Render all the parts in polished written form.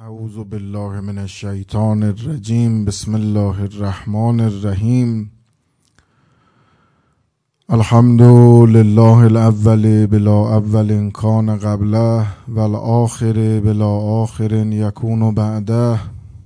اعوذ بالله من الشیطان الرجیم. بسم الله الرحمن الرحیم. الحمد لله الاول بلا اول کان قبله والآخر بلا آخر یکون بعده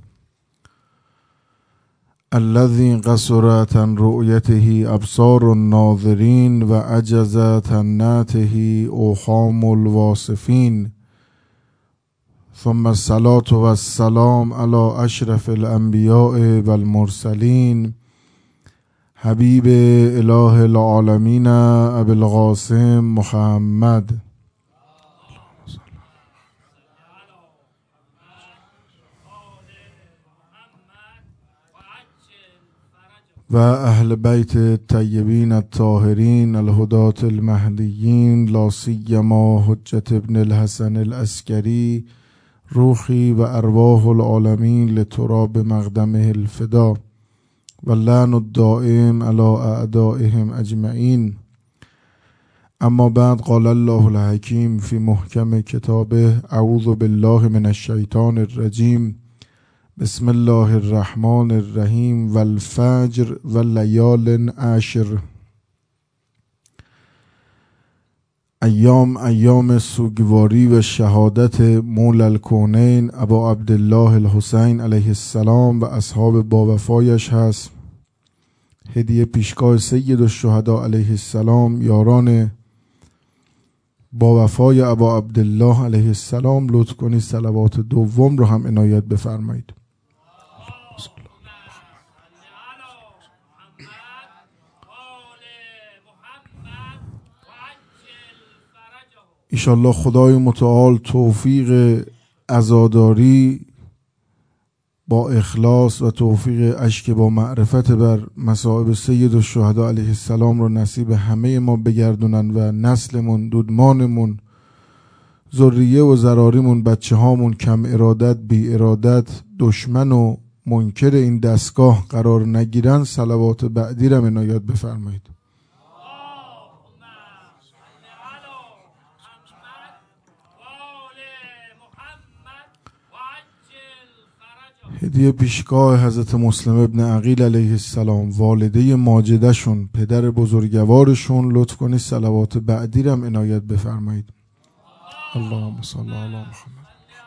الذي قصرت عن رؤيته ابصار الناظرين وعجزت عن نعته اوهام الواصفين ثم الصلاة والسلام على اشرف الانبیاء والمرسلین حبیب اله العالمین ابی القاسم محمد و اهل بیت الطیبین الطاهرین الهداة المهدیین لا سیما حجة ابن الحسن العسکری روحی و ارواح العالمین لتراب مقدمه الفدا و اللعن الدائم علی اعدائهم اجمعین. اما بعد قال الله الحکیم فی محکم کتابه اعوذ بالله من الشیطان الرجیم. بسم الله الرحمن الرحیم والفجر واللیال عشر. ایام سوگواری و شهادت مولا الکونین ابا عبدالله الحسین علیه السلام و اصحاب باوفایش هست. هدیه پیشگاه سید الشهدا علیه السلام، یاران باوفای ابا عبدالله علیه السلام، لطف کنید صلوات دوم رو هم عنایت بفرمایید. ایشالله خدای متعال توفیق عزاداری با اخلاص و توفیق اشک با معرفت بر مصائب سید الشهدا علیه السلام رو نصیب همه ما بگردونن و نسلمون، دودمانمون، ذریه و ذراریمون، بچه هامون کم ارادت، بی ارادت، دشمن و منکر این دستگاه قرار نگیرن. صلوات بعدی رو عنایت بفرمایید. هدیه پیشگاه حضرت مسلم ابن عقیل علیه السلام، والده ماجده شون، پدر بزرگوارشون، لطف کنید صلوات بعدی رو عنایت بفرمایید. اللهم صل علی محمد.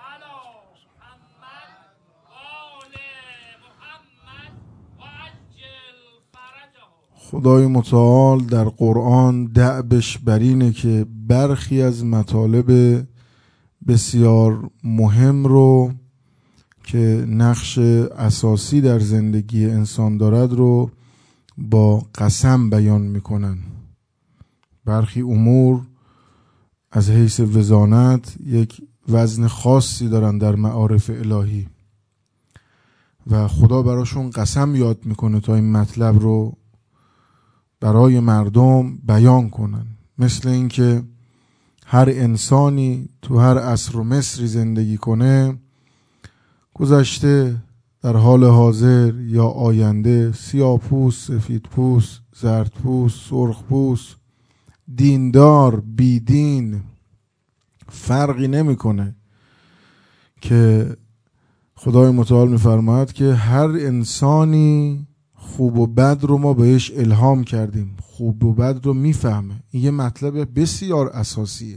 خدای متعال در قرآن دأبش بر اینه که برخی از مطالب بسیار مهم رو که نقش اساسی در زندگی انسان دارد رو با قسم بیان میکنن. برخی امور از حیث وزانت یک وزن خاصی دارن در معارف الهی و خدا براشون قسم یاد میکنه تا این مطلب رو برای مردم بیان کنن. مثل اینکه هر انسانی تو هر عصر و مصری زندگی کنه، گذشته، در حال حاضر یا آینده، سیاه‌پوست، سفیدپوست، زردپوست، سرخپوست، دیندار، بیدین، فرقی نمیکنه که خدای متعال میفرماید که هر انسانی خوب و بد رو ما بهش الهام کردیم، خوب و بد رو میفهمه. این یه مطلب بسیار اساسیه.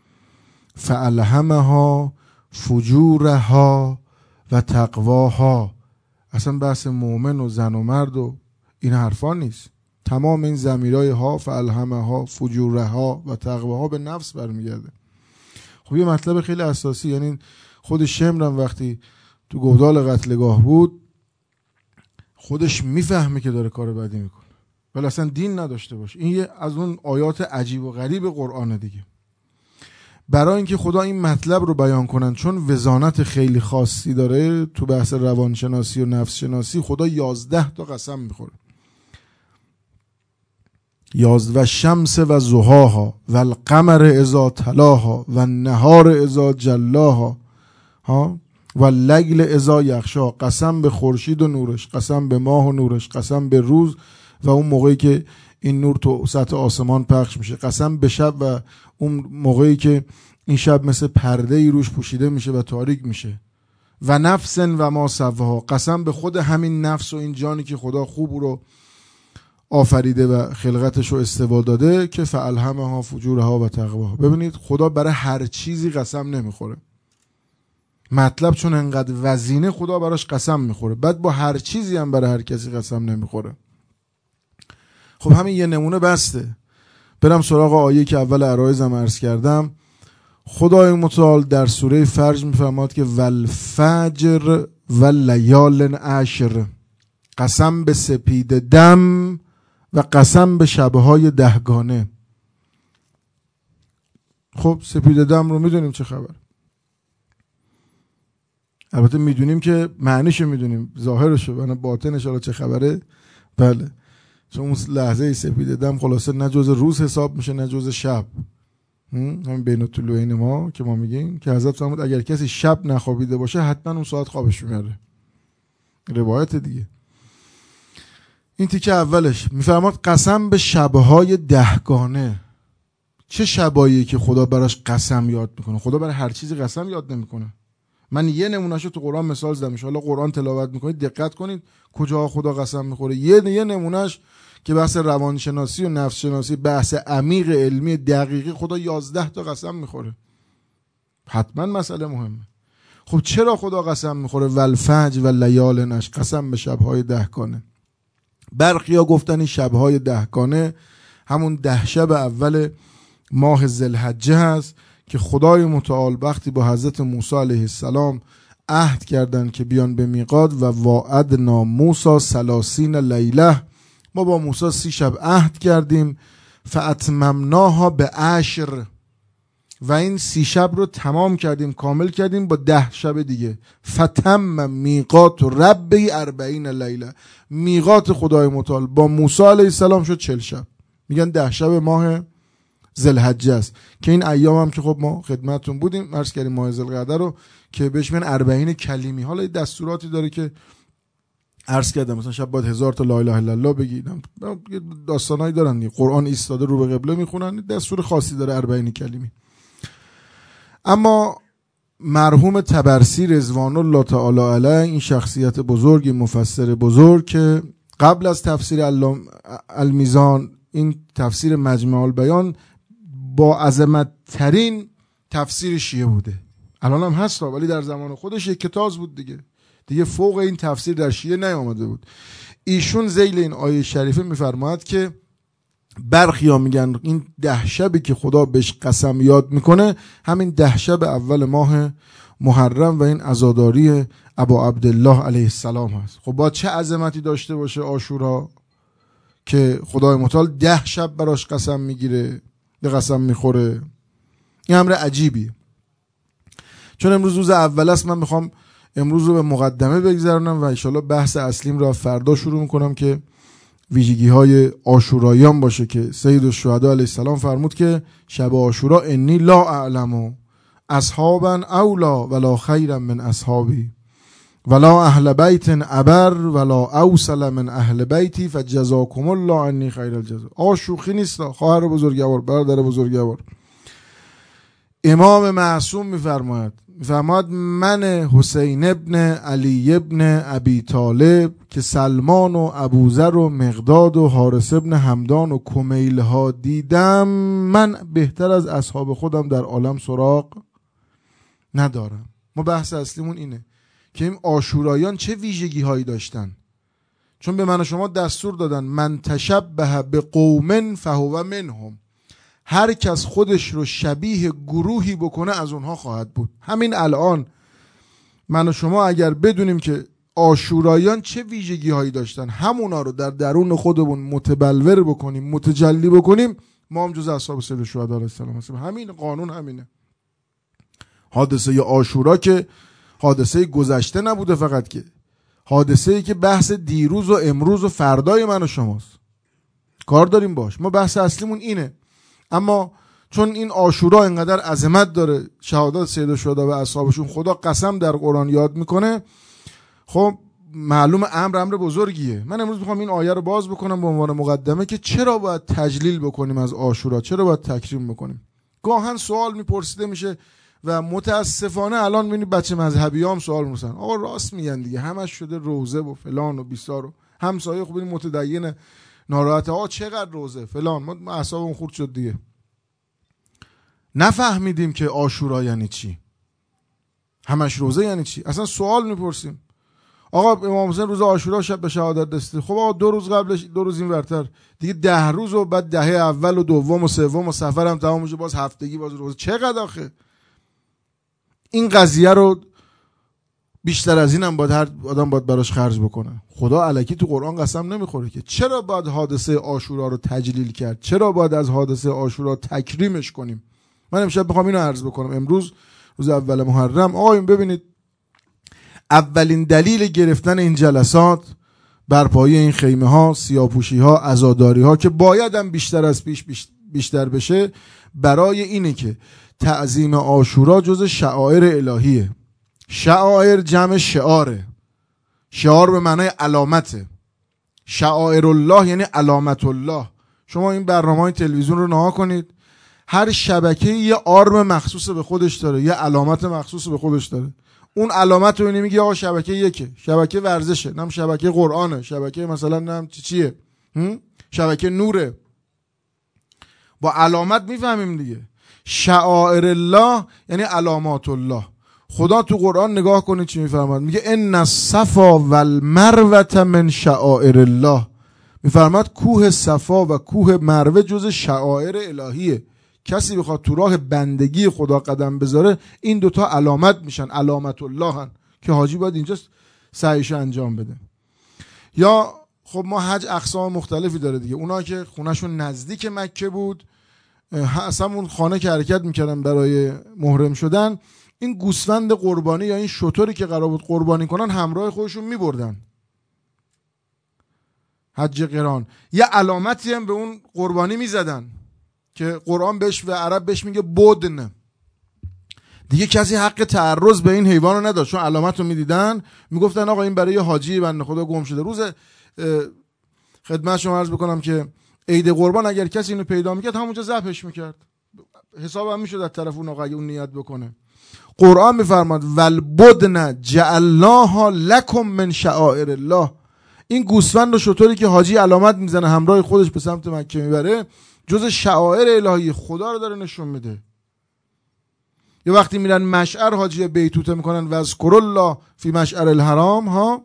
فالهمها فجورها و تقواها. اصلا بحث مؤمن و زن و مرد و این حرفا نیست. تمام این ضمیرهای ها، فالهمها فجورها و تقواها، به نفس برمیگرده. خب یه مطلب خیلی اساسی. یعنی خود شمرم وقتی تو گودال قتلگاه بود، خودش میفهمه که داره کار بدی میکنه، ولی اصلا دین نداشته باشه. این یه از اون آیات عجیب و غریب قرآن دیگه. برای اینکه خدا این مطلب رو بیان کنن، چون وزانت خیلی خاصی داره تو بحث روانشناسی و نفس شناسی، خدا 11 تا قسم میخوره. 11 و شمس و ضحاها و القمر اذا تلاها و النهار اذا جلاها و اللیل اذا یغشا. قسم به خورشید و نورش، قسم به ماه و نورش، قسم به روز و اون موقعی که این نور تو سطح آسمان پخش میشه، قسم به شب و اون موقعی که این شب مثل پرده ای روش پوشیده میشه و تاریک میشه و نفس و ما سواها، قسم به خود همین نفس و این جانی که خدا خوب رو آفریده و خلقتش رو استوا داده که فالهمها فجورها و تقواها. ببینید خدا برای هر چیزی قسم نمیخوره. مطلب چون انقدر وزینه خدا براش قسم میخوره، بعد با هر چیزی هم برای هر کسی قسم نمیخوره. خب همین یه نمونه بسته. برم سراغ آیه که اول عرایزم عرض کردم. خدای متعال در سوره فرج میفرماد که والفجر و لیال عشر، قسم به سپید دم و قسم به شبهای دهگانه. خب سپید دم رو میدونیم چه خبر، البته میدونیم که معنیشو میدونیم، ظاهرشو، و باطنش حالا چه خبره. بله، چون اون لحظه سپید دم خلاصه نه جز روز حساب میشه نه جز شب. همین بین الطلوعین ما که ما میگیم که حضرت فرمود اگر کسی شب نخوابیده باشه حتما اون ساعت خوابش میبره. روایت دیگه. این تیکه اولش میفرماد قسم به شبهای دهگانه. چه شبایی که خدا براش قسم یاد میکنه؟ خدا برای هر چیزی قسم یاد نمیکنه. من یه نمونهشو تو قرآن مثال زدم، ان شاءالله قرآن تلاوت میکنید دقت کنید کجا خدا قسم میخوره. یه نمونهش که بحث روانشناسی و نفس شناسی، بحث عمیق علمی دقیقی، خدا 11 تا قسم میخوره. حتما مسئله مهمه. خب چرا خدا قسم میخوره؟ والفجر و لیال عشر، قسم به شبهای دهگانه. برخیا گفتن این شبهای دهگانه همون 10 شب اول ماه ذوالحجه هست که خدای متعال وقتی با حضرت موسی علیه السلام عهد کردند که بیان به میقات و وعدنا موسی 30 لیله، ما با موسی 30 شب عهد کردیم، فاتممناها به 10، و این 30 شب رو تمام کردیم، کامل کردیم با 10 شب دیگه. فتم میقات ربی 40 لیله، میقات خدای متعال با موسی علیه السلام شد 40 شب. میگن 10 شب ماه ذوالحجه است که این ایام هم که خب ما خدمتتون بودیم عرض کردیم ماه ذوالقعده رو که بهش میگن 40 کلیمی. حالا این دستوراتی داره که عرض کردم، مثلا شب باید 1000 تا لا اله الا الله بگیدم، داستانایی دارن. قرآن ایستاده رو به قبله میخونن، دستور خاصی داره 40 کلیمی. اما مرحوم طبرسی رضوان الله تعالی علیه، این شخصیت بزرگی، مفسر بزرگ که قبل از تفسیر المیزان این تفسیر مجمع البیان با عظمت ترین تفسیر شیعه بوده. الان هم هست ولی در زمان خودش یک کتاب بود دیگه فوق این تفسیر در شیعه نیامده بود. ایشون ذیل این آیه شریفه میفرماید که برخیا میگن این 10 شبی که خدا بهش قسم یاد میکنه همین 10 شب اول ماه محرم و این عزاداری ابا عبدالله علیه السلام هست. خب با چه عظمتی داشته باشه عاشورا که خدای متعال 10 شب براش قسم میگیره، به قسم میخوره. این امر عجیبیه. چون امروز روز اول است، من میخوام امروز رو به مقدمه بگذرونم و انشالله بحث اصلیم رو فردا شروع میکنم که ویژگی های عاشوراییان باشه که سید الشهدا علیه السلام فرمود که شب عاشورا انی لا اعلم اصحابا اولا ولا خیرا من اصحابی ولا اهل بیت ابر ولا اوصل من اهل بیتی فجزاکم الله عنی خیر الجزا. شوخی نیست خواهر بزرگوار، برادر بزرگوار. امام معصوم میفرماید من حسین ابن علی ابن ابی طالب که سلمان و ابوذر و مقداد و حارث ابن همدان و کمیل ها دیدم، من بهتر از اصحاب خودم در عالم سراغ ندارم. ما بحث اصلیمون اینه که این عاشوراییان چه ویژگی هایی داشتن. چون به من و شما دستور دادن من تشبه به قوم فهو منهم، هر کس خودش رو شبیه گروهی بکنه از اونها خواهد بود. همین الان من و شما اگر بدونیم که عاشوراییان چه ویژگی هایی داشتن، همونا رو در درون خودمون متبلور بکنیم، متجلی بکنیم، ما هم جز اصحاب سید الشهدا علیه السلام هستیم. همین قانون همینه. حادثه عاشورا که حادثه گذشته نبوده فقط، که حادثه‌ای که بحث دیروز و امروز و فردای من و شماست. کار داریم باش. ما بحث اصلیمون اینه. اما چون این عاشورا اینقدر عظمت داره، شهادت سید الشهدا و اصحابشون، خدا قسم در قرآن یاد میکنه، خب معلوم امر بزرگیه. من امروز میخوام این آیه رو باز بکنم به عنوان مقدمه که چرا باید تجلیل بکنیم از عاشورا، چرا باید تکریم بکنیم. گاهن سوال میپرسیده میشه و متاسفانه الان میبینی بچه مذهبی هم سوال می‌پرسن، آقا راست میگن دیگه، همش شده روزه و فلان و بیسار و همسایه خوب این متدین ناراحته، آقا چقدر روزه فلان، ما اعصابمون خورد شد دیگه. نفهمیدیم که عاشورا یعنی چی، همش روزه یعنی چی. اصلا سوال میپرسیم آقا امام حسین روز عاشورا شب به شهادت رسید، خب آقا 2 روز قبلش 2 روز این ورتر دیگه 10 روز و بعد دهه اول و دوم و سوم و سفر هم تمام میشه، باز هفتگی باز روزه، چقدر آخه این قضیه رو بیشتر از این هم باید هر آدم باید براش خرج بکنه. خدا الکی تو قرآن قسم نمیخوره که چرا باید حادثه عاشورا رو تجلیل کرد، چرا باید از حادثه عاشورا تکریمش کنیم. من امشب میخوام اینو عرض بکنم. امروز روز اول محرم، آقایون ببینید اولین دلیل گرفتن این جلسات برپایی این خیمه ها، سیاه‌پوشی ها، عزاداری ها که باید هم بیشتر از پیش بیشتر بشه، برای اینه که تعظیم عاشورا جز شعائر الهیه. شعائر جمع شعاره، شعار به معنای علامته، شعائر الله یعنی علامت الله. شما این برنامه‌های تلویزیون رو نگاه کنید، هر شبکه یه آرم مخصوص به خودش داره، یه علامت مخصوص به خودش داره. اون علامت رو نمیگه آقا شبکه یکه، شبکه ورزشه، نم شبکه قرآنه، شبکه مثلا نم چیه، شبکه نوره. با علامت میفهمیم دیگه. شعائر الله یعنی علامات الله. خدا تو قرآن نگاه کنید چی میفرماد، میگه ان الصفا والمروه من شعائر الله. میفرماد کوه صفا و کوه مروه جز شعائر الهیه. کسی بخواد تو راه بندگی خدا قدم بذاره این دوتا علامت میشن، علامت الله هن که حاجی باید اینجا سعیش انجام بده. یا خب ما حج اقسام مختلفی داره دیگه. اونا که خونهشون نزدیک مکه بود، اصلا اون خانه که حرکت میکردن برای محرم شدن، این گوسفند قربانی یا این شتری که قرار بود قربانی کنن همراه خودشون میبردن. حج قران یه علامتی هم به اون قربانی میزدن که قرآن بهش و عرب بهش میگه بدن. دیگه کسی حق تعرض به این حیوان رو نداشت، چون علامت رو میدیدن میگفتن آقا این برای یه حاجی بنده خدا گم شده. روز خدمت شما عرض بکنم که عید قربان اگر کسی اینو پیدا میکرد همونجا ذبحش میکرد، حساب هم میشد از طرف اون آقا اگه اون نیت بکنه. قرآن میفرماد والبدن جعلناها لکم من شعائر الله. این گوسفند و شتری که حاجی علامت میزنه همراه خودش به سمت مکه میبره جز شعائر الهی خدا رو داره نشون میده. یه وقتی میرن مشعر حاجی بیتوته میکنن و اذکر الله فی مشعر الحرام ها،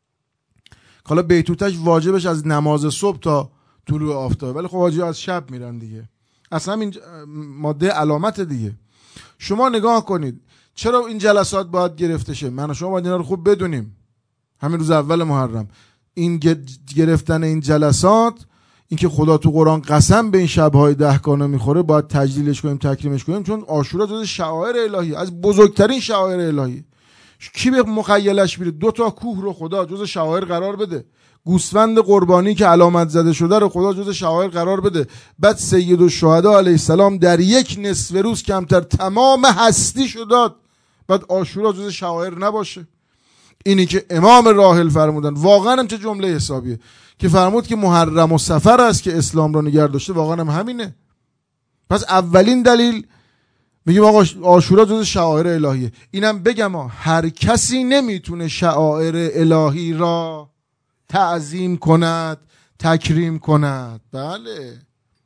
حالا بیتوتش واجبش از نماز صبح تا طلوع آفتاب، ولی خب حاجی از شب میرن دیگه. اصلا این ماده علامت دیگه. شما نگاه کنید چرا این جلسات باید گرفته شه. من و شما باید اینا رو خوب بدونیم. همین روز اول محرم این گرفتن این جلسات، این که خدا تو قرآن قسم به این شب‌های 10 گانه میخوره، باید تجلیلش کنیم، تکریمش کنیم، چون عاشورا جز شعائر الهی، از بزرگترین شعائر الهی. کی به مخیلش میره 2 تا کوه رو خدا جز شعائر قرار بده، گوسفند قربانی که علامت زده شده رو خدا جز شعائر قرار بده، بعد سید الشهدا علیه السلام در یک نصف روز کمتر تمام هستی شد داد، بعد عاشورا جز شعائر نباشه. اینی که امام راحل فرمودن، واقعا هم چه جمله حسابیه که فرمود که محرم و سفر است که اسلام را نگه داشته، واقعا هم همینه. پس اولین دلیل میگیم آقا عاشورا جز شعائر الهیه. اینم بگم هر کسی نمیتونه شعائر الهی را تعظیم کند، تکریم کند. بله،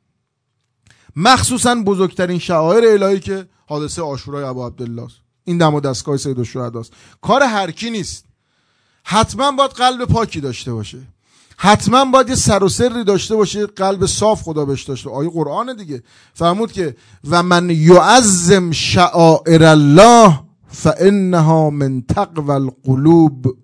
مخصوصا بزرگترین شعائر الهی که حادثه عاشورای ابا عبدالله است، این دم و دستگاه سید الشهدا است. کار هر کی نیست. حتما باید قلب پاکی داشته باشه، حتما باید یه سر و سری داشته باشه، قلب صاف خدا بهش داشته. آیه قرآن دیگه فرمود که و من یعظم شعائر الله فانها من تقوی القلوب.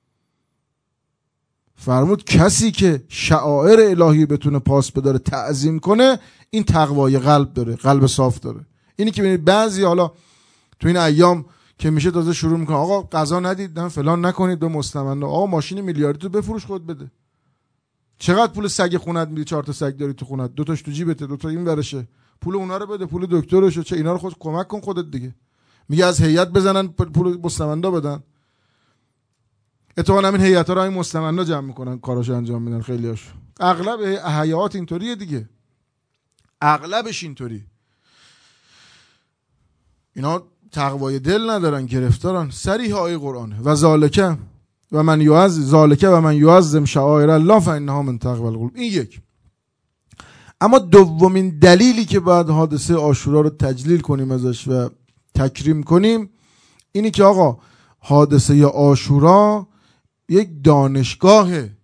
فرمود کسی که شعائر الهی بتونه پاس بداره، تعظیم کنه، این تقوای قلب داره، قلب صاف داره. اینی که ببینید بعضی حالا تو این ایام که میشه تازه شروع میکنه آقا غذا ندید، نه فلان نکنید، به مستمند آقا ماشین میلیاردی تو بفروش خود بده. چقدر پول سگ خونت میدی؟ 4 تا سگ داری تو خونت، 2 تاش تو جیبته، 2 تا این ورشه، پول اونا رو بده، پول دکترشو، چه اینا رو خود کمک کن خودت دیگه. میگه از هیئت بزنن پول مستمندا بدن. اتفاقا همین هیئت‌ها رو همین مستمندا جمع میکنن، کاراشو انجام میدن خیلیاشو. اغلب حیات اینطوریه دیگه، اغلبش اینطوری. اینا تقوای دل ندارن، گرفتارن. صریح آیه قرآنه. و ذالک و من یعظم شعائر الله فانها من تقوی القلوب. این یک. اما دومین دلیلی که باید حادثه عاشورا رو تجلیل کنیم ازش و تکریم کنیم اینی که آقا حادثه عاشورا یک دانشگاهه،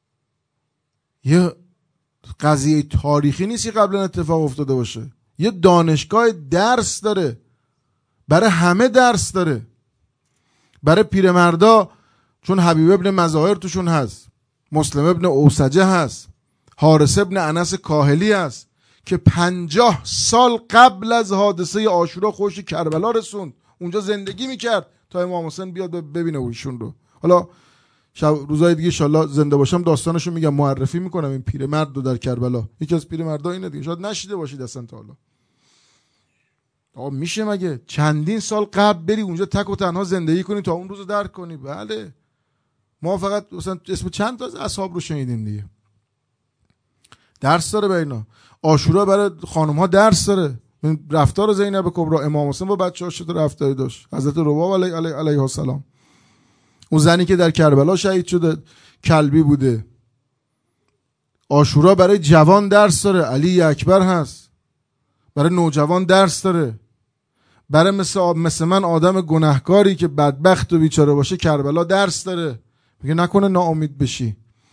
یه قضیه تاریخی نیست که قبلا اتفاق افتاده باشه، یه دانشگاه درس داره، برای همه درس داره. برای پیرمردا چون حبیب ابن مظاهر توشون هست، مسلم ابن اوسجه هست، حارث ابن انس کاهلی هست که 50 سال قبل از حادثه عاشورا خودش کربلا رسوند، اونجا زندگی میکرد تا امام حسین بیاد ببینه ایشون رو. حالا روزای دیگه انشالله زنده باشم داستانشو میگم، معرفی میکنم این پیرمرد رو در کربلا. یکی از پیرمردا اینه دیگه، شاید نشیده باشید اصلا تا حالا. آقا میشه مگه چندین سال قبل بری اونجا تک و تنها زندگی کنی تا اون روزو درک کنی؟ بله. ما فقط مثلا اسم چند تا از اصحاب رو شنیدیم دیگه. درس داره به اینا. عاشورا برای خانم ها درس داره. رفتار زینب کبری، امام حسین با بچه‌هاش چطور رفتاری داشت، حضرت رباب علیه السلام، اون زنی که در کربلا شهید شده کلبی بوده. عاشورا برای جوان درس داره، علی اکبر هست. برای نوجوان درس داره. برای مثل من آدم گناهکاری که بدبخت و بیچاره باشه کربلا درس داره. میگه نکنه ناامید بشی.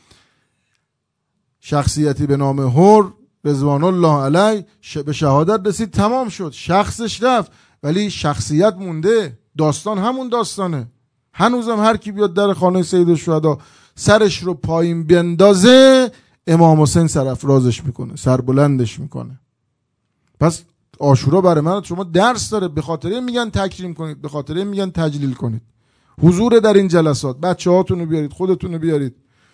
شخصیتی به نام هور رضوان الله علیه به شهادت رسید، تمام شد، شخصش رفت ولی شخصیت مونده. داستان همون داستانه. هنوزم هر کی بیاد در خانه سید الشهدا سرش رو پایین بندازه امام حسین سرافرازش میکنه، سربلندش میکنه. پس عاشورا برای من شما درس داره. به خاطر میگن تکریم کنید، به خاطر میگن تجلیل کنید. حضور در این جلسات، بچه‌هاتون رو بیارید، خودتون رو بیارید.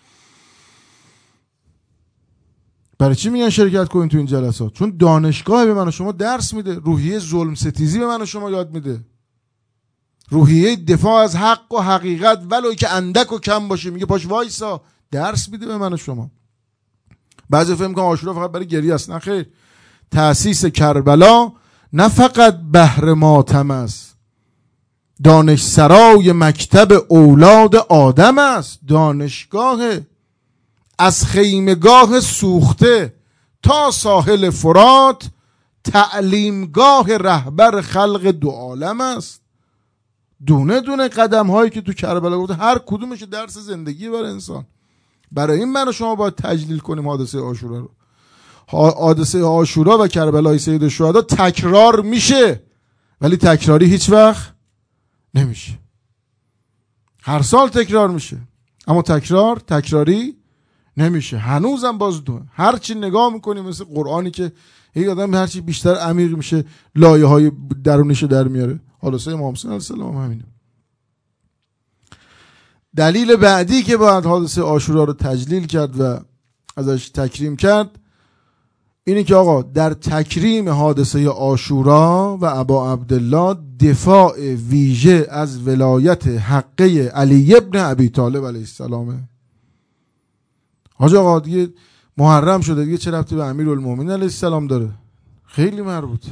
برای چی میگن شرکت کنید تو این جلسات؟ چون دانشگاه به من و شما درس میده، روحیه ظلم ستیزی به من و شما یاد میده، روحیه دفاع از حق و حقیقت ولو که اندک و کم باشه. میگه پاش وایسا، درس میده به من و شما. بعضی فهم میگن عاشورا فقط برای گریه است. نه خیر. تأسیس کربلا نه فقط بهر ماتم است، دانشسرای مکتب اولاد آدم است. دانشگاه از خیمگاه سوخته تا ساحل فرات، تعلیمگاه رهبر خلق دو عالم است. دونه دونه قدم هایی که تو کربلا گفته هر کدومش درس زندگی برای انسان. برای این من و شما باید تجلیل کنیم حادثه عاشورا رو. حادثه عاشورا و کربلای سید الشهدا تکرار میشه ولی تکراری هیچ وقت نمیشه. هر سال تکرار میشه اما تکراری نمیشه. هنوزم باز دو هرچی نگاه میکنیم مثل قرآنی که یک آدم هرچی بیشتر عمیق میشه لایه های درونیشو در میاره. حادثه امام حسین علیه السلام همینه. دلیل بعدی که باید حادثه عاشورا رو تجلیل کرد و ازش تکریم کرد اینی که آقا در تکریم حادثه عاشورا و ابا عبدالله دفاع ویژه از ولایت حقه علی ابن ابی طالب علیه السلامه. حاج آقا دیگه محرم شده دیگه چه ربطی به امیرالمومنین علیه السلام داره؟ خیلی مربوط.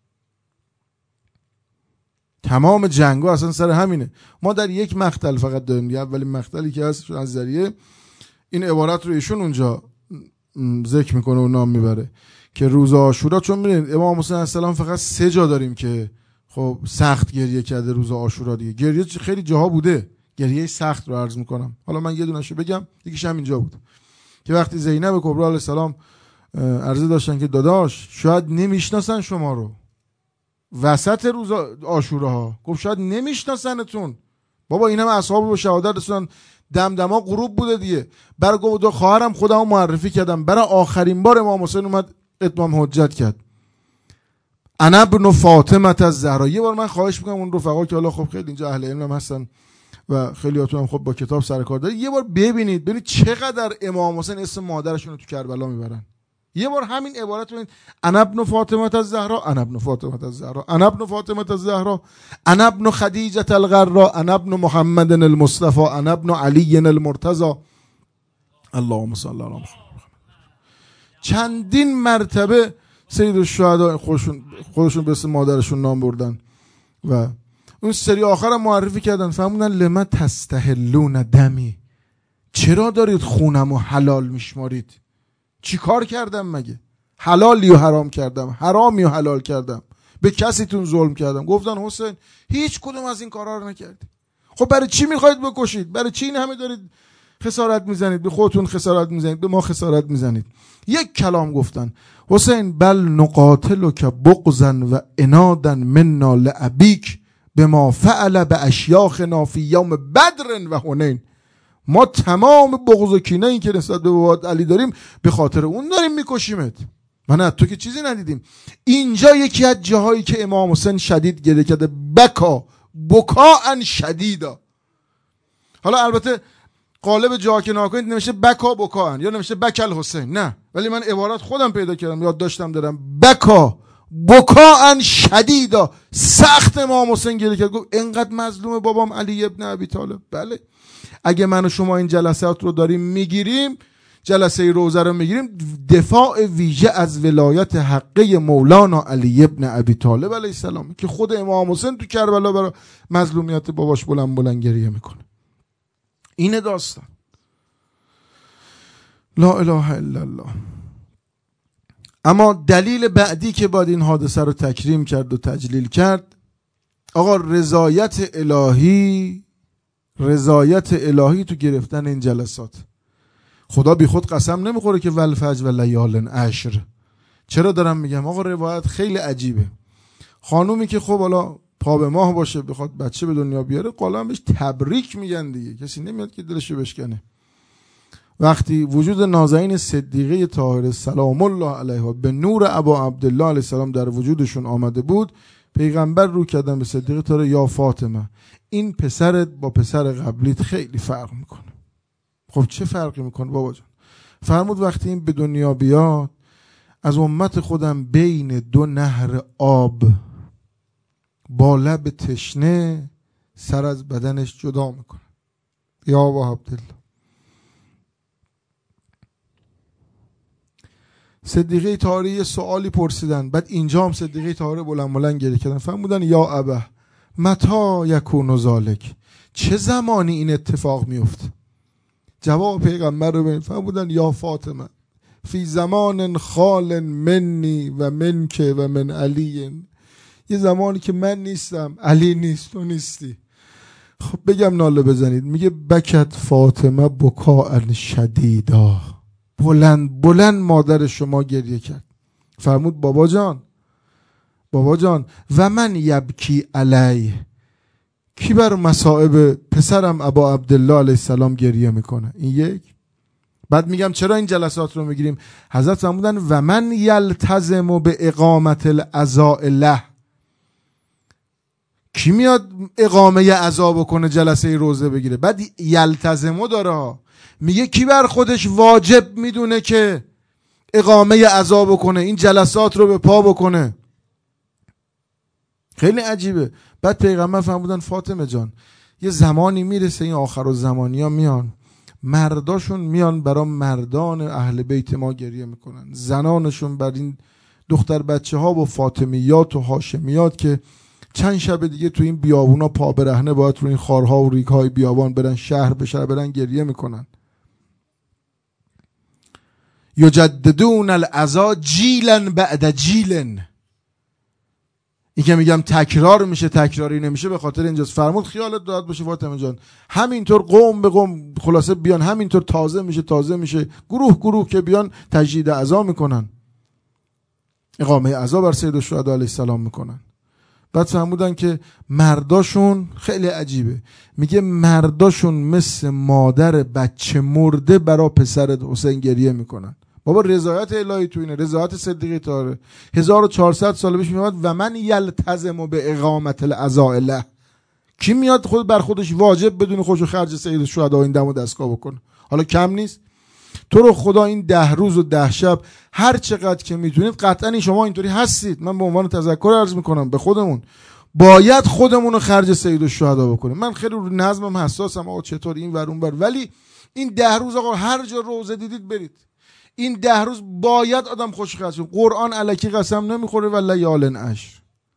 تمام جنگ‌ها اصلا سر همینه. ما در یک مقتل فقط داریم، یه اولین مقتلی که هست از ذریعه این عبارت رو ایشون اونجا ذکر میکنه و نام میبره که روز عاشورا، چون می‌بینید امام حسین علیه السلام فقط 3 جا داریم که خب سخت گریه کرده روز عاشورا. دیگه گریه خیلی جاها بوده، گریه سخت رو عرض میکنم. حالا من یه دونهشو بگم، یکیش هم اینجا بود که وقتی زینب کبری علیه السلام عرضه داشتن که داداش شاید نمیشناسن شما رو وسط روز عاشورا ها، گفت شاید نمیشناسنتون. بابا این هم اصحاب رو به شهادت رسوندن، دمدما غروب بوده دیگه. برای گفت خواهرم خودمو معرفی کردم. برای آخرین بار امام حسین اومد اتمام حجت کرد. انا ابن فاطمه الزهرا. یه بار من خواهش میکنم اون رفقا که حالا خب خیلی اینجا اهل علم هم هستن و خیلیاتون هم خب با کتاب سر کار دارید، یه بار ببینید چقدر امام حسین اسم مادرشون رو تو کربلا میبرن. یه بار همین عبارت ببینید، انا ابن فاطمه الزهرا، انا ابن فاطمه الزهرا، انا ابن فاطمه الزهرا، انا ابن خدیجه الغرا، انا ابن محمد المصطفى، انا ابن علی المرتضى، اللهم صل علی محمد. چندین مرتبه سید الشهدا خودشون به اسم مادرشون نام بردن و اون سری آخرم معرفی کردن، فهموندن لما تستحلون دمی، چرا دارید خونم و حلال میشمارید؟ چی کار کردم مگه؟ حلالی و حرام کردم، حرامی و حلال کردم، به کسیتون ظلم کردم؟ گفتن حسین هیچ کدوم از این کارا رو نکردید. خب برای چی میخواید بکشید؟ برای چی این همه دارید خسارت میزنید؟ به خودتون خسارت میزنید، به ما خسارت میزنید. یک کلام گفتن، حسین بل نقاتلک بغضا و عنادا منا لابیک بما فعل به اشیاخنا فی یوم بدر و حنین. ما تمام بغض و کینه این که نسبت به بابات علی داریم به خاطر اون داریم میکشیمت. من از تو که چیزی ندیدیم. اینجا یکی از جاهایی که امام حسین شدید گریه کرده، بکاء شدیدا. حالا البته قالب جا که ناکنید نمیشه بکاء یا نمیشه بکل حسین، نه، ولی من عبارت خودم پیدا کردم، یاد داشتم دارم. بکاء شدیدا، سخت امام حسین گریه کرد، گفت اینقدر مظلوم بابام علی ابن ابی طالب. بله، اگه من و شما این جلسات رو داریم میگیریم، جلسه روزه رو میگیریم، دفاع ویژه از ولایت حقه مولانا علی ابن ابی طالب علیه السلام که خود امام حسین تو کربلا برای مظلومیت باباش بلند گریه میکنه. اینه داستان. لا اله الا الله. اما دلیل بعدی که باید این حادثه رو تکریم کرد و تجلیل کرد، آقا رضایت الهی تو گرفتن این جلسات. خدا بی خود قسم نمیخوره که والفجر و لیال عشر. چرا دارم میگم؟ آقا روایت خیلی عجیبه. خانومی که خب حالا پا به ماه باشه بخواد بچه به دنیا بیاره، قالا بهش تبریک میگن دیگه، کسی نمیاد که دلشو بشکنه. وقتی وجود نازنین صدیقه طاهره سلام الله علیها به نور ابا عبدالله علیه السلام در وجودشون آمده بود، پیغمبر رو کردن به صدیقه طاهره، یا فاطمه این پسرت با پسر قبلیت خیلی فرق میکنه. خب چه فرقی میکنه بابا جان؟ فرمود وقتی این به دنیا بیاد، از امت خودم بین دو نهر آب با لب تشنه سر از بدنش جدا میکنه. یا ابا عبدالله. صدیقه طاهره یه سوالی پرسیدن، بعد اینجا هم صدیقه طاهره بلند گریه کردن، فرمودن یا ابا متی یکون ذالک، چه زمانی این اتفاق میفته؟ جواب پیغمبر رو ببین، فرمودن یا فاطمه فی زمان خال منی و منک و من علی، یه زمانی که من نیستم، علی نیست، تو نیستی. خب بگم ناله بزنید، میگه بکت فاطمه بکاء شدیدا، بلند مادر شما گریه کرد. فرمود بابا جان و من یبکی علیه، کی بر مصائب پسرم ابا عبدالله علیه السلام گریه میکنه؟ این یک. بعد میگم چرا این جلسات رو میگیریم؟ حضرت فرمودن و من یلتزم به اقامت العزاء له، کی میاد اقامه عزا بکنه، جلسه روزه بگیره؟ بعد یلتزمو داره، میگه کی بر خودش واجب میدونه که اقامه عزا بکنه، این جلسات رو به پا بکنه. خیلی عجیبه. بعد پیغمبر فرمودن فاطمه جان یه زمانی میرسه، این آخرالزمانی ها میان، مرداشون میان برای مردان اهل بیت ما گریه میکنن، زنانشون بر این دختر بچه ها و فاطمیات و هاشمیات که چند شب دیگه تو این بیابونا پا برهنه باید رو این خارها و ریگهای بیابان برن، شهر به شهر برن گریه میکنن. یجددون العزا جیلا بعد جیل. این که میگم تکرار میشه تکراری نمیشه به خاطر اینجاست. فرمود خیالت راحت باشه فاطمه جان، همینطور قوم به قوم خلاصه بیان، همینطور تازه میشه، گروه که بیان تجدید عزا میکنن، اقامه عزا بر سید الشهدا علیه السلام میکنن. بعد فرمودن که مرداشون خیلی عجیبه، میگه مرداشون مثل مادر بچه مرده برا پسر حسین گریه میکنن. بابا رضایت الهی تو اینه، رضایت صدیقه طاهره 1400 سال پیش میاد و من یلتزم به اقامت العزاء له، کی میاد خود بر خودش واجب بدون خوش و خرج سید الشهدا این دم و دستگاه بکنه؟ حالا کم نیست. تو رو خدا این 10 روز و 10 شب هر چقدر که میتونید، قطعا این شما اینطوری هستید، من به عنوان تذکر عرض میکنم به خودمون، باید خودمون رو خرج سید الشهدا بکنیم. من خیلی رو نظمم حساسم، آقا چطور این ور اون ور، ولی این 10 روز آقا هر جا روزه دیدید برید، این 10 روز باید آدم خوش خرج کنه. قرآن الکی قسم نمیخوره و لیال عشر،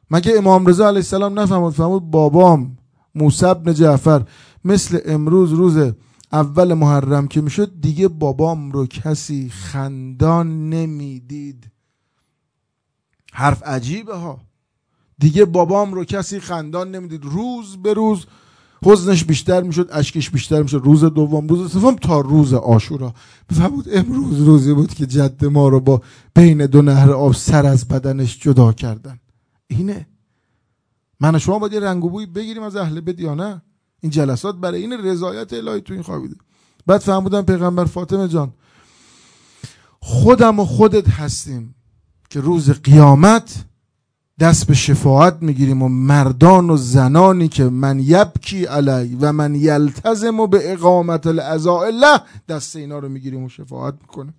مگه امام رضا علیه السلام نفهمود؟ فهمود بابام موسی بن جعفر مثل امروز روز اول محرم که میشد دیگه بابام رو کسی خندان نمیدید. حرف عجیبه ها. دیگه بابام رو کسی خندان نمیدید. روز به روز حزنش بیشتر میشد، اشکش بیشتر میشد. روز دوم، روز سوم، تا روز عاشورا بفهمید امروز روزی بود که جد ما رو با بین دو نهر آب سر از بدنش جدا کردن. اینه. من و شما باید یه رنگ و بوی بگیریم از اهل بیت یا نه؟ این جلسات برای این رضایت الهی تو این خوابیده. بعد فهمیدم پیغمبر فاطمه جان خودم و خودت هستیم که روز قیامت دست به شفاعت میگیریم و مردان و زنانی که من یبکی علی و من یلتزم به اقامت العزائله دست اینا رو میگیریم و شفاعت میکنیم.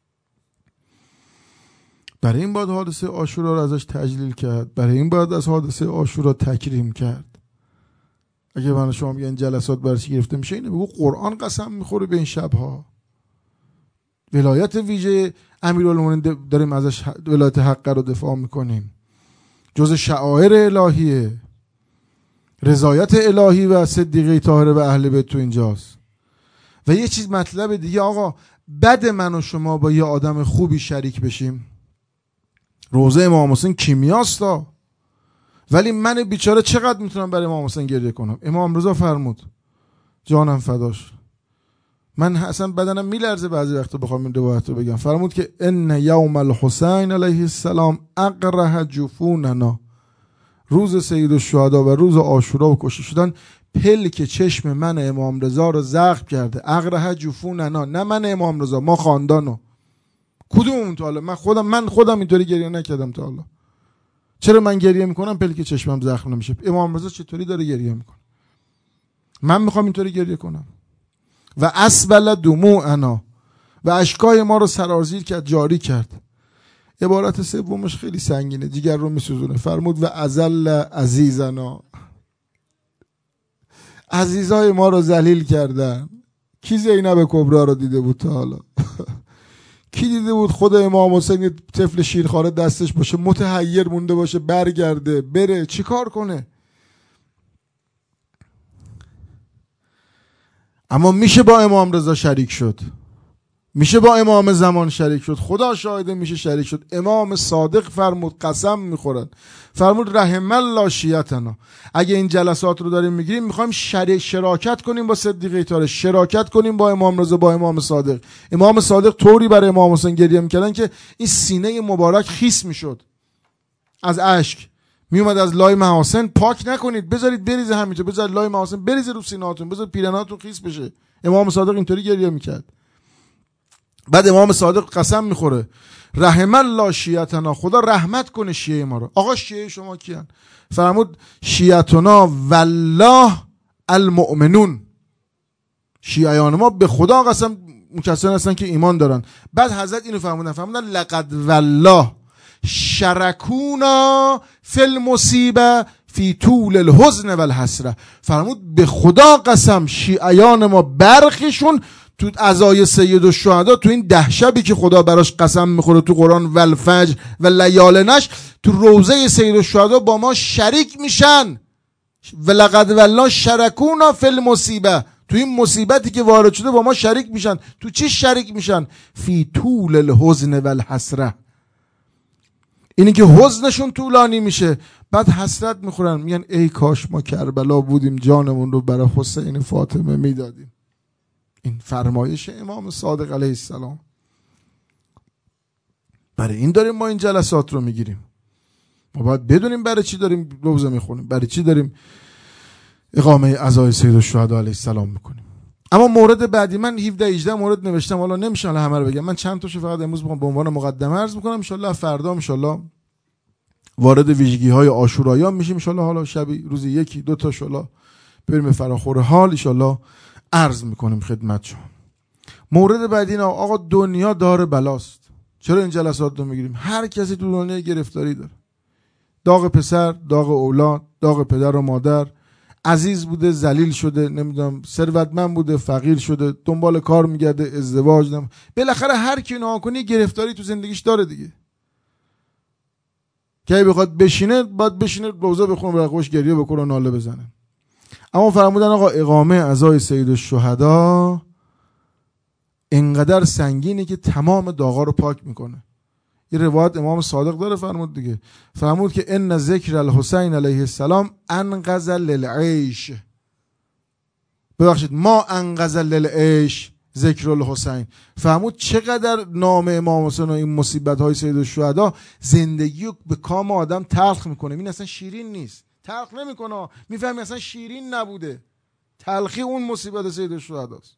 برای این باید حادثه عاشورا رو ازش تجلیل کرد. برای این باید از حادثه عاشورا تکریم کرد. اگه من شما میگن جلسات برای چی گرفته میشه، اینه بگو قرآن قسم میخوره به این شبها. ولایت ویژه امیرالمومنین داریم ازش ولایت حق رو دفاع میکنیم. جز شعائر الهیه. رضایت الهی و صدیقه طاهره و اهل بیت تو اینجاست. و یه چیز مطلب دیگه آقا، بد من و شما با یه آدم خوبی شریک بشیم. روزه امام حسین کیمیاستا، ولی من بیچاره چقدر میتونم برای امام حسین گریه کنم؟ امام رضا فرمود جانم فداش، من اصلا بدنم میلرزه بعضی وقتا بخوام این روایت رو بگم. فرمود که ان یوم الحسین علیه السلام اقرح جفوننا، روز سید الشهدا و روز عاشورا و کشته شدن پلک چشم من امام رضا رو زخم کرده. اقرح جفوننا، نه من امام رضا، ما خاندانو. کدوممون تا حالا؟ من خودم اینطوری گریه نکردم تا حالا. چرا من گریه میکنم پلک چشمم زخم نمیشه؟ امام رضا چطوری داره گریه میکنه؟ من میخوام اینطوری گریه کنم. و اسبل دموعنا، و اشکای ما رو سرازیر کرد، جاری کرد. عبارت سومش خیلی سنگینه، جگر رو میسوزونه. فرمود و ازل عزیزنا، عزیزای ما رو ذلیل کردن. کی زینب کبرا رو دیده بود تا حالا؟ کی دیده بود خود امام حسین یه طفل شیرخواره دستش باشه، متحیر مونده باشه، برگرده بره چیکار کنه؟ اما میشه با امام رضا شریک شد، میشه با امام زمان شریک شد. خدا شاهده میشه شریک شد. امام صادق فرمود، قسم میخورن، فرمود رحم الله شیعتنا. اگه این جلسات رو داریم میگیریم میخوایم شراکت کنیم با صدیقه طاهره، شراکت کنیم با امام رضا، با امام صادق. امام صادق طوری برای امام حسین گریه میکردن که این سینه مبارک خیس میشد از اشک. میومد از لای محاسن، پاک نکنید بذارید بریزه همینجا، بذارید لای محاسن بریزه رو سینه‌هاتون، بذارید پیرناتون خیس بشه. امام صادق اینطوری گریه میکرد. بعد امام صادق قسم میخوره رحم الله شیعتنا، خدا رحمت کنه شیعه ما رو. آقا شیعه شما کیان؟ فرمود شیعتنا والله المؤمنون، شیعیان ما به خدا قسم کسانی هستن که ایمان دارن. بعد حضرت اینو فرمودن لقد والله شرکونا فی المصیبه فی طول الحزن والحسره. فرمود به خدا قسم شیعیان ما برخیشون تو عزای سید الشهدا، تو این 10 شبی که خدا براش قسم میخوره تو قرآن، والفجر و لیال نش، تو روزه سید الشهدا با ما شریک میشن. ولقد والله شرکونا فی المصیبه، تو این مصیبتی که وارد شده با ما شریک میشن. تو چی شریک میشن؟ فی طول الحزن والحسره، اینی که حزنشون طولانی میشه، بعد حسرت میخورن، میگن ای کاش ما کربلا بودیم، جانمون رو برای حسین فاطمه میدادیم. این فرمایش امام صادق علیه السلام. برای این داریم ما این جلسات رو میگیریم. ما باید بدونیم برای چی داریم روزه میخونیم، برای چی داریم اقامه عزای سید الشهدا علیه السلام میکنیم. اما مورد بعدی، من 17-18 مورد نوشتم، حالا نمیشه همه رو بگم، من چند تاشو فقط امروز میخوام به عنوان مقدمه عرض میکنم. ان شاءالله فردا ان شاءالله وارد ویژگی های عاشورایی میشیم. ان شاءالله حالا شبی روزی 1-2 تا ان شاءالله بریم فراخور حال ان شاءالله عرض میکنیم خدمت شما. مورد بعدی نه آقا، دنیا دار بلاست. چرا این جلسات رو میگیریم؟ هر کسی تو دنیا گرفتاری داره. داغ پسر، داغ اولاد، داغ پدر و مادر، عزیز بوده ذلیل شده، نمیدونم ثروتمند بوده فقیر شده، دنبال کار میگرده، ازدواج بالاخره هر کی ناکنی گرفتاری تو زندگیش داره دیگه. که اگه بخواد بشینه باید بشینه روزه بخونه، برقوش گریه بکنه و ناله بزنه. اما فرمودن آقا اقامه عزای سید الشهدا اینقدر سنگینه که تمام داغا رو پاک میکنه. یه روایت امام صادق داره فرمود دیگه، فرمود که ان ذکر الحسین علیه السلام انقذ للعیش. ببخشید ما انقذ للعیش ذکر الحسین. فرمود چقدر نام امام حسین و این مصیبت های سید الشهدا زندگی رو به کام آدم تلخ میکنه. این اصلا شیرین نیست، تلخ نمیکنه، میفهمی اصلا شیرین نبوده، تلخی اون مصیبت سید الشهداست.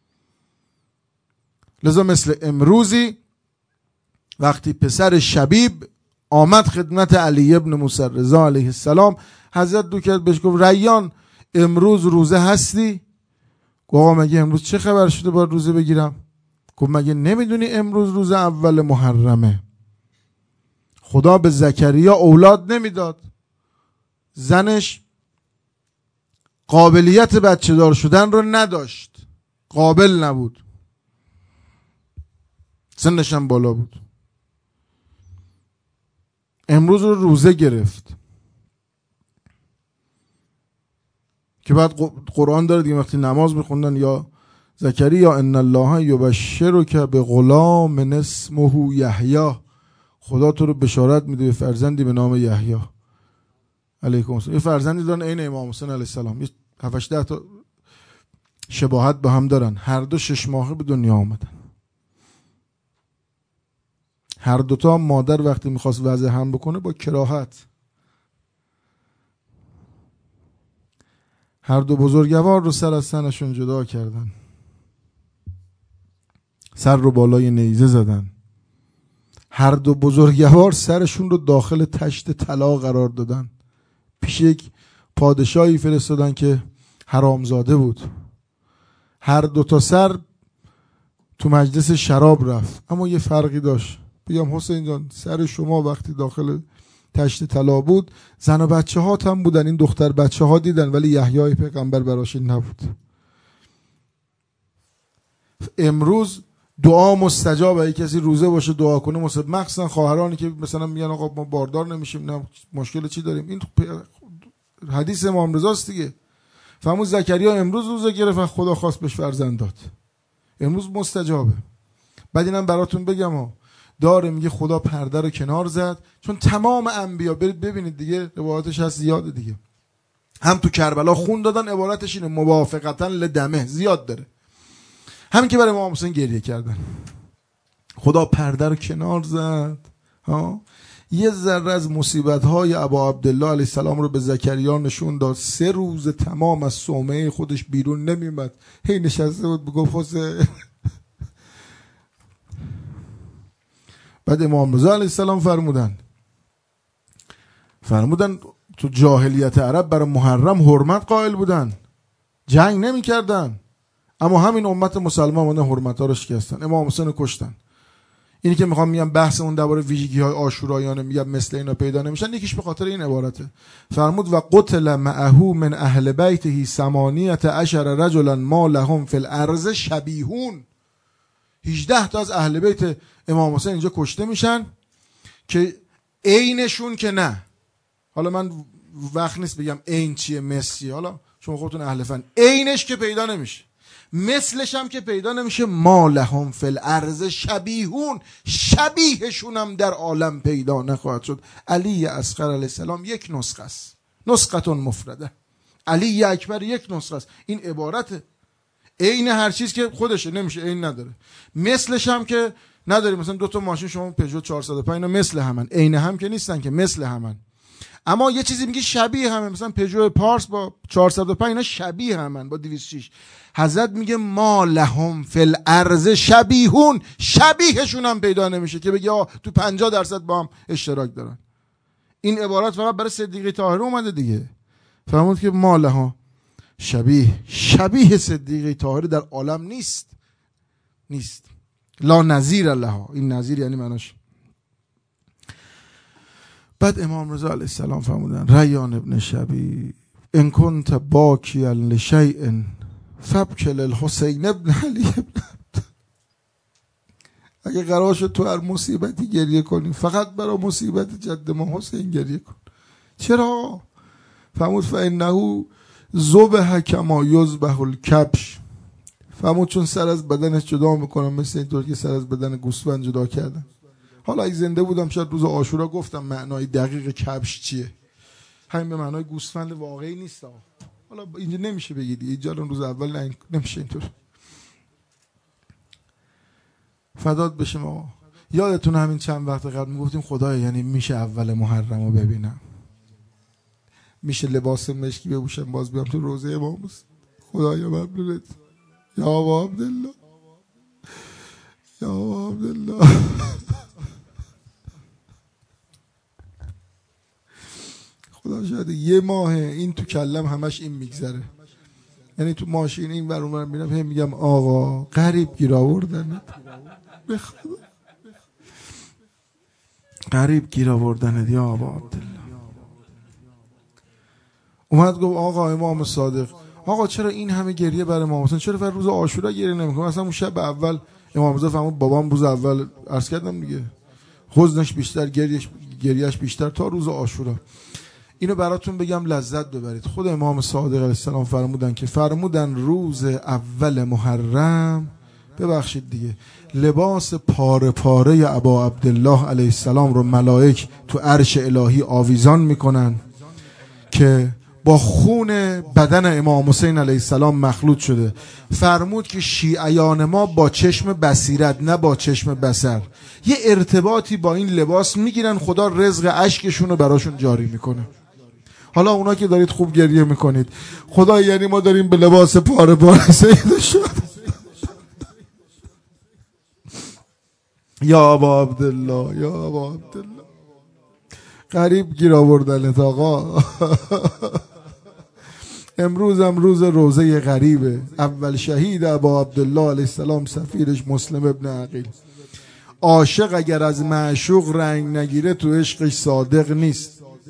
لذا مثل امروزی وقتی پسر شبیب آمد خدمت علی ابن موسی رضا علیه السلام، حضرت دو کرد بهش گفت ریان امروز روزه هستی؟ گفت آقا مگه امروز چه خبر شده باید روزه بگیرم؟ گفت مگه نمیدونی امروز روز اول محرمه؟ خدا به زکریا اولاد نمیداد، زنش قابلیت بچه دار شدن رو نداشت، قابل نبود، سنش هم بالا بود. امروز رو روزه گرفت که بعد قرآن داره دیگه، وقتی نماز میخوندن یا زکریا ان الله یبشرک بغلام اسمه یحیی، خدا تو رو بشارت میده به فرزندی به نام یحیی علیکم السلام. یه فرزندی دارن عین امام حسین علیه السلام، 7-8 تا شباهت به هم دارن، هر دو 6 ماهه به دنیا آمدن. هر دوتا مادر وقتی میخواست وضع هم بکنه با کراهت، هر دو بزرگوار رو سر از سنشون جدا کردن، سر رو بالای نیزه زدن، هر دو بزرگوار سرشون رو داخل تشت طلا قرار دادن، پیش یک پادشاهی فرستادن که حرامزاده بود. هر دو تا سر تو مجلس شراب رفت، اما یه فرقی داشت. بگم حسین جان سر شما وقتی داخل تشت طلا بود زن و بچه ها هم بودن، این دختر بچه ها دیدن ولی یحیای پیغمبر براش نبود. امروز دعا مستجاب، اگه کسی روزه باشه دعا کنه مستجاب، مخصوصا خواهرانی که مثلا میگن آقا ما باردار نمیشیم، نه مشکل چی داریم، این حدیث امام رضاست دیگه. فرمود زکریا امروز روزه گرفت، خدا خواست بهش فرزند داد، امروز مستجابه. بعد اینم براتون بگم داره میگه خدا پرده رو کنار زد، چون تمام انبیا برید ببینید دیگه، روایاتش هست زیاده دیگه، هم تو کربلا خون دادن، عبارتش اینه موافقتا لدمه، زیاد داره، همین که برای امام حسین گریه کردن. خدا پرده رو کنار زد، یه ذره از مصیبت‌های ابا عبدالله علیه السلام رو به زکریا نشون داد. 3 روز تمام از صومعه خودش بیرون نمیومد، هی نشسته بود بگفت حسین. بعد امام رضا علیه السلام فرمودن تو جاهلیت عرب برای محرم حرمت قائل بودن، جنگ نمی کردن، اما همین امت مسلمان مونده حرمت ها رو شکستن، امام حسین رو کشتن. اینی که میخوام میگم بحث اون درباره ویژگی های عاشورایانه میگم مثل اینا پیدا نمیشن، یکیش به خاطر این عبارته. فرمود و قتل معه من اهل بیته 18 رجلا ما لهم فی الارض شبیهون. 18 تا از اهل بیت امام حسین اینجا کشته میشن که عینشون که نه، حالا من وقت نیست بگم عین چیه مثل چیه، حالا شما خودتون اهل فن، عینش که پیدا نمیشه، مثلش هم که پیدا نمیشه، ما لهم فی الارض شبیهون، شبیهشون هم در عالم پیدا نخواهد شد. علی اصغر علیه السلام یک نسخه است، نسختون مفرده، علی اکبر یک نسخه است. این عبارت عین هر چیز که خودشه نمیشه عین نداره، مثلش هم که نداری. مثلا 2 تا ماشین شما پژو 405 اینا مثل همن، عین هم که نیستن که مثل همن، اما یه چیزی میگه شبیه همن، مثلا پژو پارس با 405 اینا شبیه همن با 206. حضرت میگه ما لهم فی الارض شبیهون، شبیهشون هم پیدا نمیشه که بگه تو 50% با هم اشتراک دارن. این عبارت فقط برای صدیقه طاهره اومده دیگه. فرمود که ما لها شبیه صدیقه طاهره در عالم نیست. لا نظیر لها، این نظیر یعنی معناش. بعد امام رضا علیه السلام فرمودن ریان ابن شبیب ان کنت باکیا لشیء فابکی للحسین ابن علی ابن. اگه قرار شد تو هر مصیبتی گریه کنی فقط برای مصیبت جد ما حسین گریه کن. چرا؟ فرمود فإنه ذبح کما یذبح الکبش. فرمود چون سر از بدنش جدا میکنم، مثل اینطور که سر از بدن گوسفند جدا کردن. حالا اگه زنده بودم شاید روز عاشورا گفتم معنای دقیق کبش چیه، همین به معنای گوسفند واقعی نیست. حالا اینجا نمیشه بگید، اینجا روز اول نمیشه اینطور. فدات بشم آقا. یادتون همین چند وقت قبل میگفتیم خدایا یعنی میشه اول محرم رو ببینم، میشه لباس مشکی بپوشم باز بیام تو روزه امام حسین. خدایا ممنونت یا ابا عبدالله، یا ابا عبدالله. خدا شاید یه ماه این تو کلم همش این میگذره، یعنی تو ماشین این ور اون ور میرم هم میگم آقا غریب گیر آوردنت، به خدا غریب گیر آوردنت یا ابا عبدالله. اومد گفت آقا امام صادق، آقا چرا این همه گریه برای امام حسین، چرا روز عاشورا گریه نمیکنه؟ اصلا اون شب اول امام حسین فهمید بابام روز اول عرض کردم دیگه حزنش بیشتر گریهش بیشتر تا روز عاشورا. اینو براتون بگم لذت ببرید. خود امام صادق علیه السلام فرمودن روز اول محرم، ببخشید دیگه، لباس پاره پاره ابا عبدالله علیه السلام رو ملائک تو عرش الهی آویزان میکنن که با خون بدن امام حسین علیه السلام مخلوط شده. فرمود که شیعیان ما با چشم بصیرت نه با چشم بصر یه ارتباطی با این لباس میگیرن، خدا رزق اشکشون رو براشون جاری میکنه. حالا اونا که دارید خوب گریه میکنید، خدا یعنی ما داریم به لباس پاره پاره سید شد. یا ابا عبدالله، یا ابا عبدالله، غریب گیر آوردنت آقا. امروز هم روز روزه غریبه. اول شهید ابا عبدالله علیه السلام، سفیرش مسلم ابن عقیل. عاشق اگر از معشوق رنگ نگیره تو عشقش صادق نیست.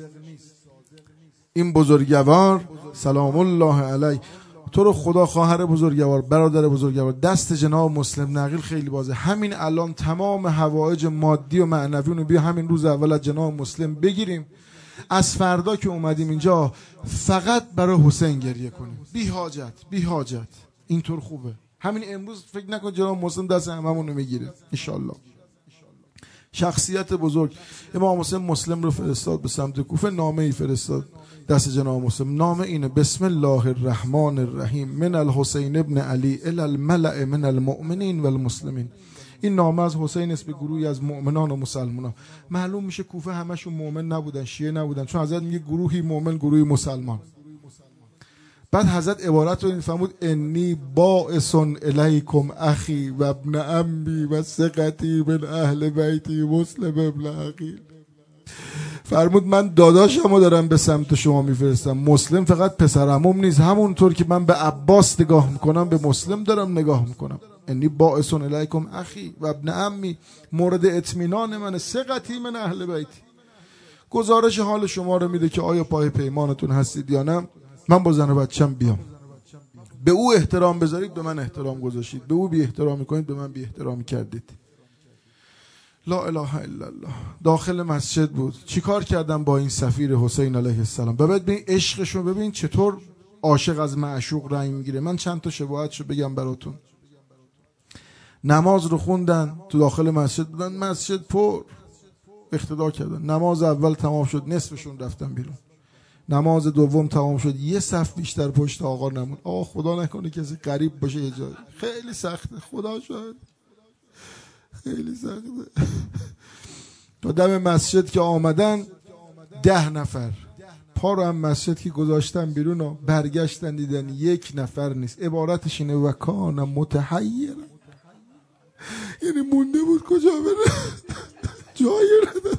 این بزرگوار سلام الله علیه، تو رو خدا خواهر بزرگوار، برادر بزرگوار، دست جناب مسلم نقیل خیلی بازه. همین الان تمام حوائج مادی و معنوی رو بیا همین روز اول از جناب مسلم بگیریم، از فردا که اومدیم اینجا فقط برای حسین گریه کنیم، بی حاجت. اینطور خوبه. همین امروز فکر نکن جناب مسلم دست هممون رو میگیره ان شاء الله. شخصیت بزرگ امام حسین مسلم رو فرستاد به سمت کوفه، نامه ای فرستاد دست جناب مسلم. نامه اینه: بسم الله الرحمن الرحیم من الحسین ابن علی الی الملأ من المؤمنین والمسلمین. این نامه از حسین است به گروهی از مؤمنان و مسلمانان. معلوم میشه کوفه همشون مؤمن نبودن، شیعه نبودن، چون حضرت میگه گروهی مؤمن گروهی مسلمان. بعد حضرت عبارت رو این فرمود: انی باعث الیکم اخی و ابن عمی و ثقتی من اهل بیتی مسلم ابن عقیل. فرمود من داداشمو دارم به سمت شما میفرستم. مسلم فقط پسر عموم نیست، همونطور که من به عباس نگاه میکنم به مسلم دارم نگاه میکنم. انی باعث الیکم اخی و ابن عمی، مورد اطمینان من، ثقتی من اهل بیتی. گزارش حال شما رو میده که آیا پای پیمانتون هستید یا نه. من با زن و بچم بیام، به او احترام بذارید به من احترام گذاشتید، به او بی احترامی کنید به من بی احترامی کردید. لا اله الا الله. داخل مسجد بود. چیکار کردم با این سفیر حسین علیه السلام؟ ببین عشقشو ببین چطور عاشق از معشوق رنگ میگیره. من چند تا شباهتشو بگم براتون. نماز رو خوندن، تو داخل مسجد بودن، مسجد پر، اقتدا کردن. نماز اول تمام شد، نصفشون رفتن بیرون. نماز دوم تمام شد، یه صف بیشتر پشت آقا نمون. آقا خدا نکنه کسی غریب باشه یه جایی. خیلی سخته، خدا شاهد خیلی سخته. تا دم مسجد که آمدن 10 نفر پا رو هم مسجد که گذاشتن بیرون و برگشتن دیدن 1 نفر نیست. عبارتش اینه: و کان متحیر، یعنی مونده بود کجا بره، جایی نداره.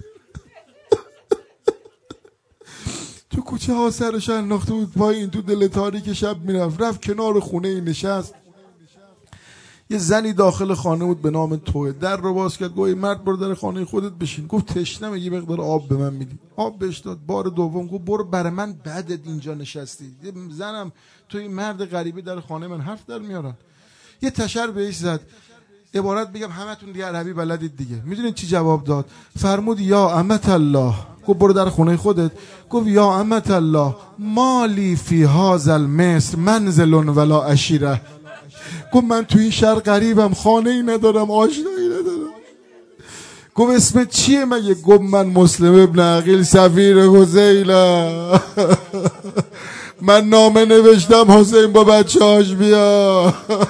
تو کوچه ها سرش انداخته بود پایین، تو دل تاریک شب میرفت، رفت کنار خونه ای نشست. یه زنی داخل خانه بود به نام توه، در رو باز کرد، گفت مرد برو در خانه خودت بشین. گفت تشنمه، یه مقدار آب به من میدی؟ آب بهش داد. بار دوم گفت برو برای من بعدت اینجا نشستی. زنم تو این مرد غریبه در خانه من حرف در میارن. یه تشر بهش زد. عبارت بگم همتون دیگه عربی بلدید دیگه. میدونید چی جواب داد؟ فرمود یا امت الله. گفت برو در خونه خودت. گفت یا امت الله مالی فی هذا المصر منزل ولا عشیره. گفت من تو این شهر غریبم، خانه ای ندارم، آشنایی ندارم. گفت اسمت چیه مگه؟ گفت من مسلم ابن عقیل سفیر حسینم. من نامه نوشتم حسین با بچه‌هاش بیا.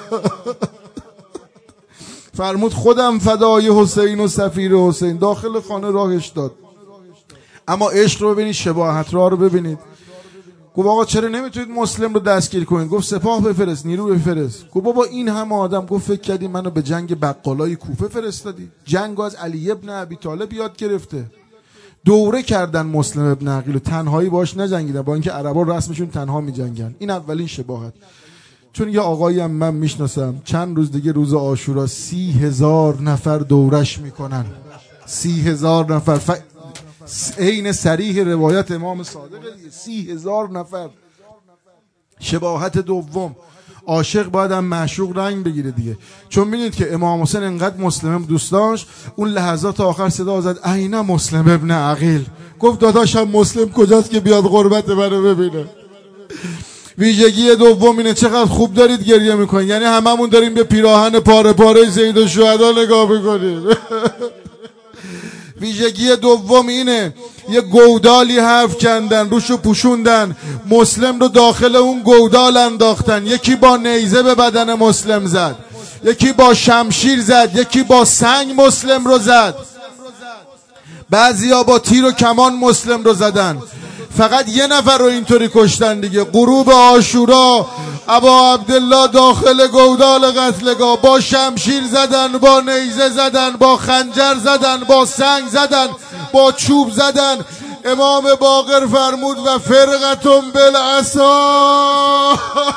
فرمود خودم فدای حسین و سفیر حسین. داخل خانه راهش داد. اما عشق رو ببینید، شباهت رو ببینید. گفت آقا چرا نمیتونید مسلم رو دستگیر کنید؟ گفت سپاه بفرست، نیرو بفرست. گفت بابا این همه آدم. گفت فکر کردی منو به جنگ بقالای کوفه فرستادی؟ جنگ از علی ابن ابی طالب یاد گرفته. دوره کردن مسلم ابن عقیل و تنهایی باش نجنگیدن، با اینکه عربا رسمشون تنها میجنگن. این اولین شباهت. چون یه آقایی هم من میشناسم چند روز دیگه روز عاشورا 30,000 نفر دورش میکنن. 30,000 نفر عین صریح روایت امام صادق. 30,000 نفر. شباهت دوم، عاشق باید هم معشوق رنگ بگیره دیگه. چون میدونید که امام حسین انقدر مسلم دوست داشت، اون لحظات آخر صدا زد اینا مسلم ابن عقیل. گفت داداشم مسلم کجاست که بیاد غربت منو ببینه. ویژگی دوم اینه، چقدر خوب دارید گریه میکنید. یعنی هممون داریم به پیراهن پاره پاره سید الشهدا نگاه میکنیم. ویژگی دوم اینه، یه گودالی حرف کندن، روشو پوشوندن، مسلم رو داخل اون گودال انداختن. یکی با نیزه به بدن مسلم زد، یکی با شمشیر زد، یکی با سنگ مسلم رو زد، بعضیا با تیر و کمان مسلم رو زدن. فقط یه نفر رو اینطوری کشتن دیگه. غروب عاشورا ابا عبدالله داخل گودال قتلگاه با شمشیر زدن، با نیزه زدن، با خنجر زدن، با سنگ زدن، با چوب زدن. امام باقر فرمود و فرقتون بالعصا.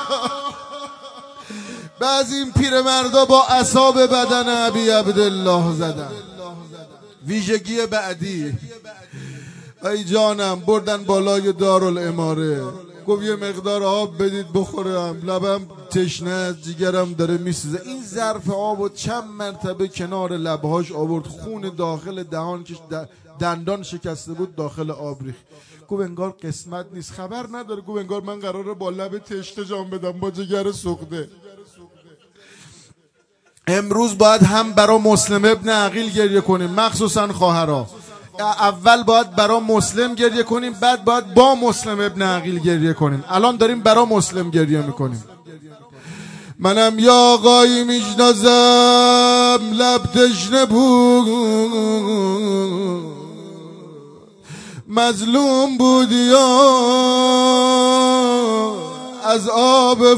بعضی این پیرمردا با عصا به بدن ابی عبدالله زدن. ویژگی بعدی، ای جانم بردن بالای دارالاماره. گفت یه مقدار آب بدید بخورم، لبم تشنه است، جیگرم داره میسوزه. این ظرف آب و چند مرتبه کنار لبهاش آورد، خون داخل دهان که دندان شکسته بود داخل آب ریخت. گفت انگار قسمت نیست، خبر نداره. گفت انگار من قراره با لب تشنه جام بدم با جگر سوخته. امروز باید هم برا مسلم ابن عقیل گریه کنیم، مخصوصا خواهرها. اول باید برا مسلم گریه کنیم، بعد باید با مسلم ابن عقیل گریه کنیم. الان داریم برا مسلم گریه میکنیم. منم یا آقایی میشناسم لب تشنه بود، مظلوم بود یا از آب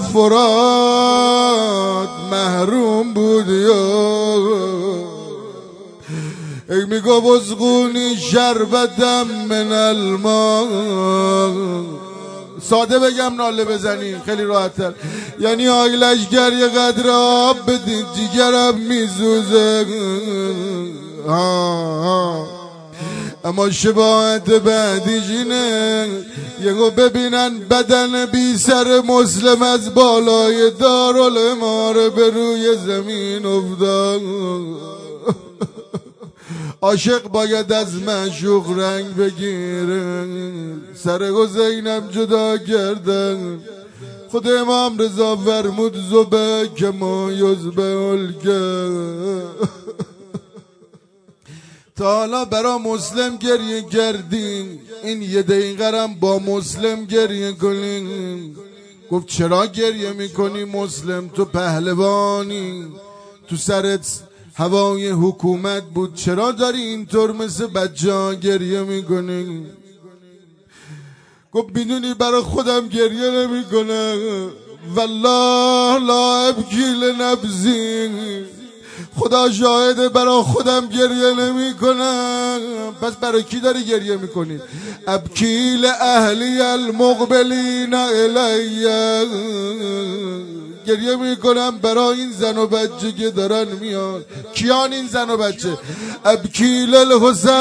فرات محروم بود یا ای میگو بزغونی شربتم من الماء. ساده بگم ناله بزنی خیلی راحت‌تر. یعنی آیلشگر یه قدر آب بدین جیگرم میزوزه. اما شباهت بعدیش اینه، یهو ببینن بدن بی سر مسلم از بالای دارالاماره به روی زمین افتاد. عاشق باید از معشوق رنگ بگیره. سر حسینم جدا کردن. خود امام رضا فرمود زبه که ما یزبه الگه. تا حالا برا مسلم گریه کردین، این یه دقیقه با مسلم گریه کنین. گفت چرا گریه میکنی مسلم؟ تو پهلوانی، تو سرت هوای حکومت بود، چرا داری اینطور مثل بچه ها گریه میکنی؟ گفت میدونی برای خودم گریه نمیکنم، والله لا ابکی لنفسی. خدا شاهده برای خودم گریه نمیکنم. پس برای کی داری گریه میکنی؟ ابکی لاهلی المقبلین الی. گریه میکنم برای این زن و بچه که دارن میان. کیان این زن و بچه؟ ابکی للحسین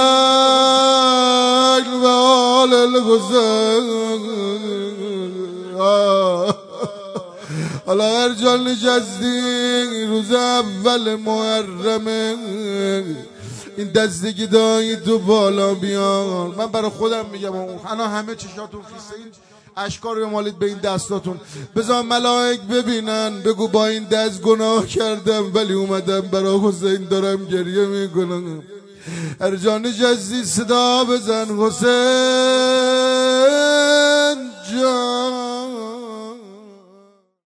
و آل الحسین. حالا هر جان نشستی روز اول محرمه، این دستی دایی تو بالا بیار. من برای خودم میگم انا همه چشاتون خیسته، این اشکار رو مالید به این دستاتون. بذار ملائک ببینن، بگو با این دست گناه کردم ولی اومدم برای حسین دارم گریه میکنم. هر جا نشستی صدا بزن حسین.